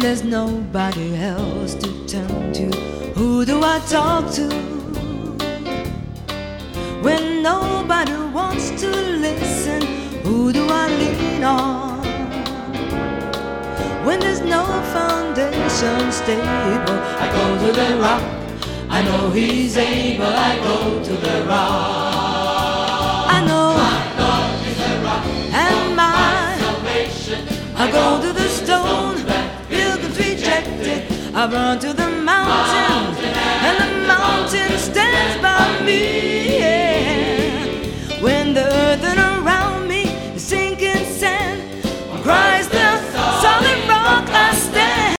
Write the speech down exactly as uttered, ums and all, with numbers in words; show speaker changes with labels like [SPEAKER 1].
[SPEAKER 1] there's nobody else to turn to, who do I talk to? When nobody wants to listen, who do I lean on? When there's no foundation stable, I go to the rock. I know he's able. I go to the rock. I know my Lord is the rock and my salvation. I go to the stone, pilgrims rejected. I run to the mountain, and the mountain stands by me.